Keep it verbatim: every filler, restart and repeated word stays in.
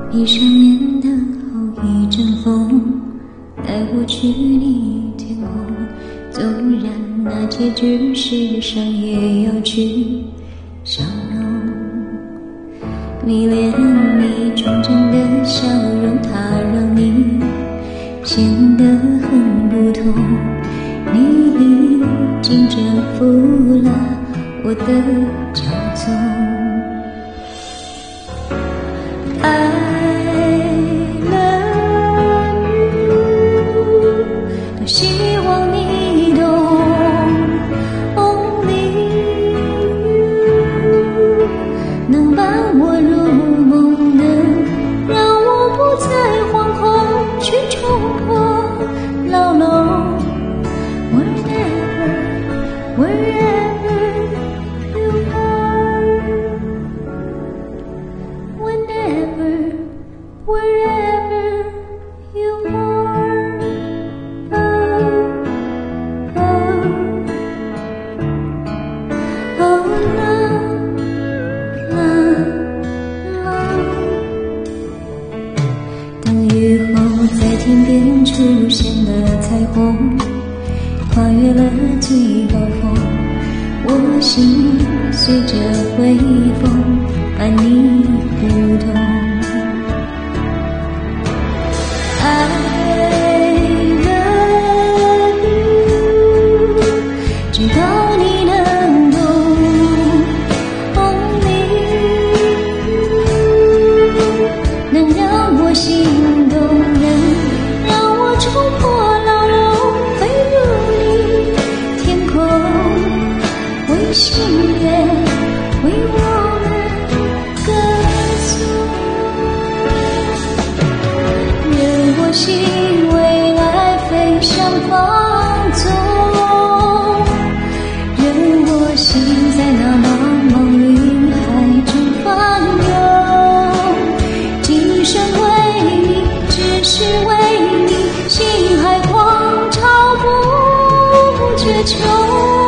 闭上眼等候一阵风，带我去你天空。纵然那结局是伤，也要去相拥。你脸你纯真的笑容，它让你显得很不同。你已经征服了我的骄纵。I love you， 多希望你懂。Only you 能伴我入梦，能让我不再惶恐去冲破牢笼。Wherever, wherever you are, whenever, wherever you are, oh, oh, oh, love, love, love。当雨后在天边出现了彩虹，跨越了最高峰，我心随着微风伴你舞动。I love you， 知道你能懂。Only you 能让我心动，能让我冲破牢笼，飞入天空，为心愿，为我们歌颂。任我心未来飞向放纵，任我心在那茫茫云海中翻涌。今生为你，只是为你，心海狂潮不绝求。